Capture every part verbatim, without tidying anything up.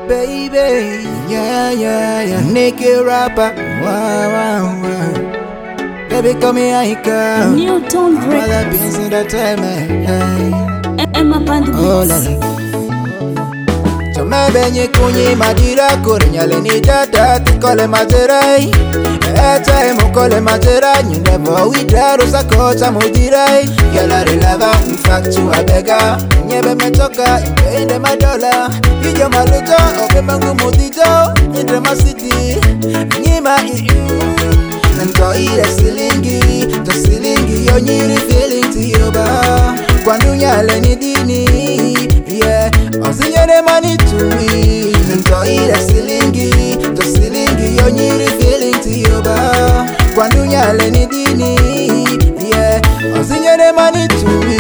baby, yeah, yeah, yeah. Naked rapper, wow, wow, wow. Baby, come here, I come. Newton I'm all up in the time, hey. Emma Pandu. Oh, la la. Chome benye kunyi madira kurinyale ni dada tikole materai. Ete mukole materai. You never withdraw sa kocha mudirai. Yala relava, in fact you a beggar. Nyebe metoka, inde madola. Ijo maluto, oke mangu mudijo. Indre masiti, nyima iu. Nto ile silingi, to silingi yo nyiri feeling to yoba. Kwandu nyale ni dini, yeah. Ozinyere money to me. Nto ile silingi, to silingi yo nyiri feeling to yoba. Kwandu nyale ni dini, yeah. Ozinyere money to me.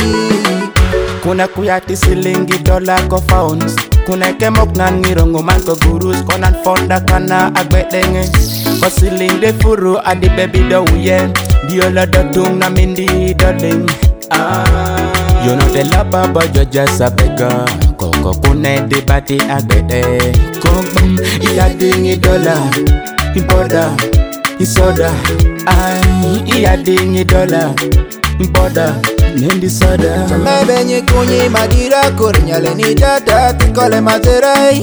Kuna kuyati silingi dola ko phones. Kuna kemok na nirongo man ko gurus. Konan fonda kana agbetenge. Ko siling de furu adi baby do uye. Diola do tung na mindi darling. Ah, you know the lover but you're just a beggar. Koko kune de bati agbete. Kong iya dingi dola. Impoda, isoda. Ay, iya dingi dola. Impoda. Nendi soda. Chome benye kunyi madira kurinyale ni dada tikole materai.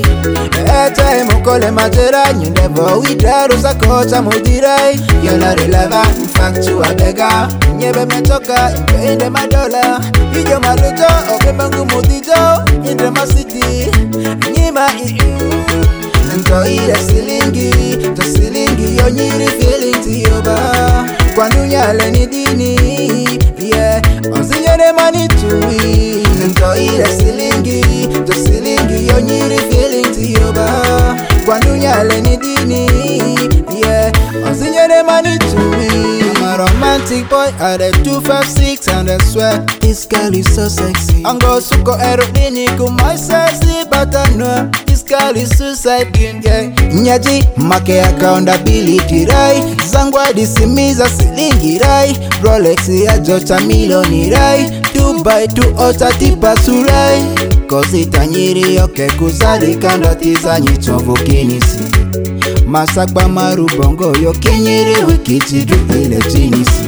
Ete mukole materai. You never withdraw sa kocha mudirai. You're not relevant, in fact you a beggar. Nyebe metoka, inde madola. Ijo maluto, oke mangu mudijo. Indre masiti, nyima iu. Nto ile silingi, to silingi yo nyiri feeling to yoba. Kwandu nyale ni dini, yeah. Ozinyere money to me. Nto ile silingi, to silingi yo nyiri feeling to yoba. Kwandu nyale ni dini, yeah. Ozinyere money to me. I'm a romantic boy at a two five six and I swear this girl is so sexy. Ango suko erodini kumai sexy, but I know this girl is suicide game, yeah. Nyaji make accountability rai. Zangwa disimiza silingi rai. Rolex ya jota milioni rai. Dubai tu ota tipa surai. Kozi itanyiri yoke kuzari kando tiza nyichovu kinisi. Masakba marubongo yo kenyere wikichidu ile jinisi.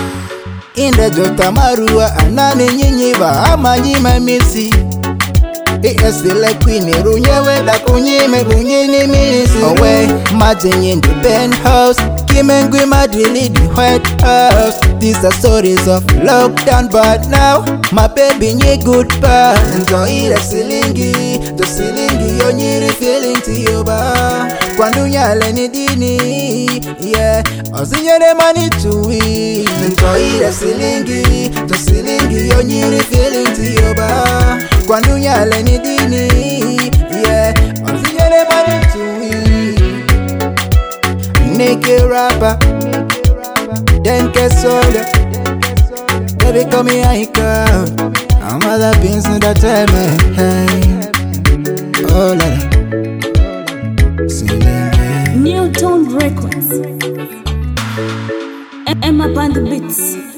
Inde jota marua anane nyinyiba ama nyima misi. Esile kwini runyewe da kunyime bunyini misi. Owe majenye in the penthouse. Kimengwi madwili the White House. These are stories of lockdown but now my baby nye goodbye. Nto ile silingi, to silingi yo nyiri feeling to yoba. Kwandu nyale ni dini, yeah. Ozinyere money to we. Nto ile silingi, to silingi yo nyiri feeling to yoba. Kwandu nyale ni dini, yeah. Ozinyere money to we. Naked rapper, then get soda. Baby come here I come. I'm all up in the time, hey. Oh la la. Newton Records. Emma Pandu Beats.